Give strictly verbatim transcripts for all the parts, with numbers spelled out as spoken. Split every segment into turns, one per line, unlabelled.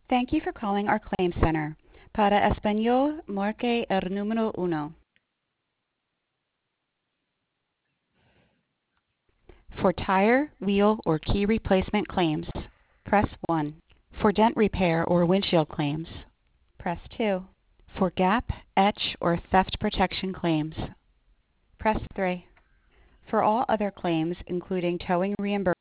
Thank you for calling our claim center. Para español, marque el número uno. For tire, wheel, or key replacement claims, press one. For dent repair or windshield claims, press two. For gap, etch, or theft protection claims, press three. For all other claims, including towing reimbursement,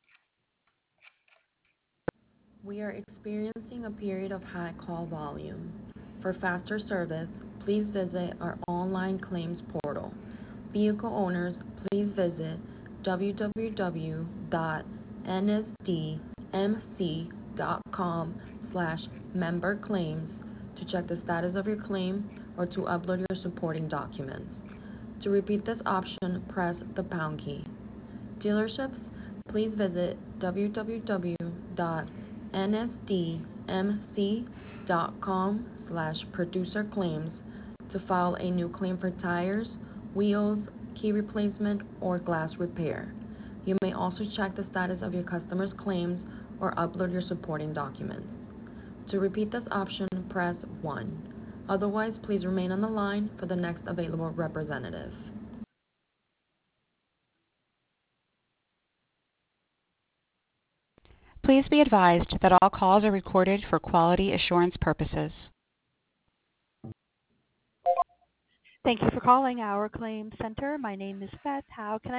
We are experiencing a period of high call volume. For faster service, please visit our online claims portal. Vehicle owners, please visit w w w dot n s d m c dot com slash member claims to check the status of your claim or to upload your supporting documents. To repeat this option, press the pound key. Dealerships, please visit w w w dot n s d m c dot com slash producer claims to file a new claim for tires, wheels, key replacement, or glass repair. You may also check the status of your customer's claims or upload your supporting documents. To repeat this option, press one. Otherwise, please remain on the line for the next available representative.
please be advised that all calls are recorded for quality assurance purposes.
Thank you for calling our claim center. My name is Beth. How can I